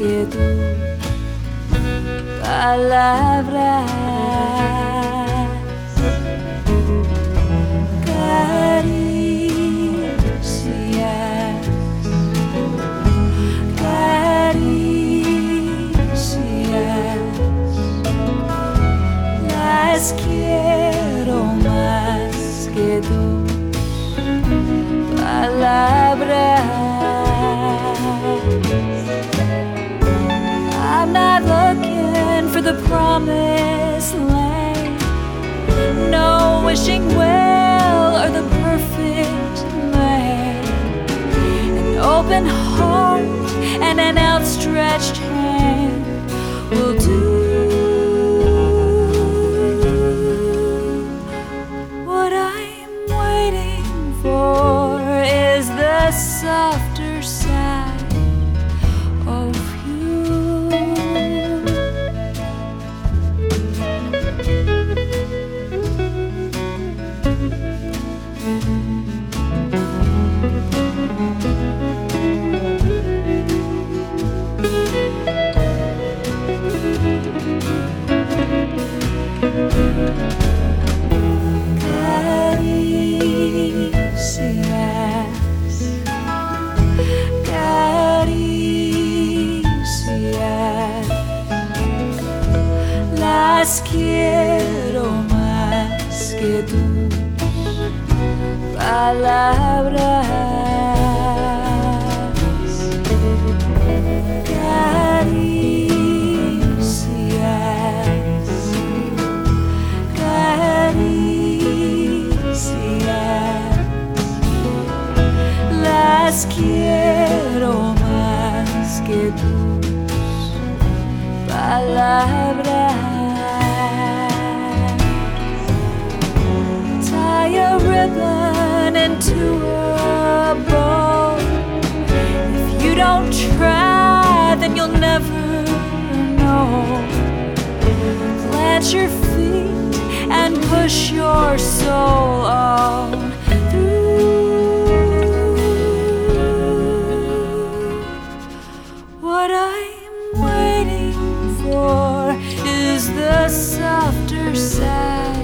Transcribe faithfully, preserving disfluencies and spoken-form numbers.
que tus palabras. Caricias, caricias, las quiero más que tus palabras. I'm not looking for the promised land, no wishing well or the perfect man. An open heart and an outstretched hand will do. What I'm waiting for is the softer side of you. Caricias, caricias, las quiero más que tus palabras. Caricias, caricias, las quiero más que tus palabras. Tie a ribbon into a bow. If you don't try, then you'll never know. Plant your feet and push your soul on through. What I'm waiting for is the softer side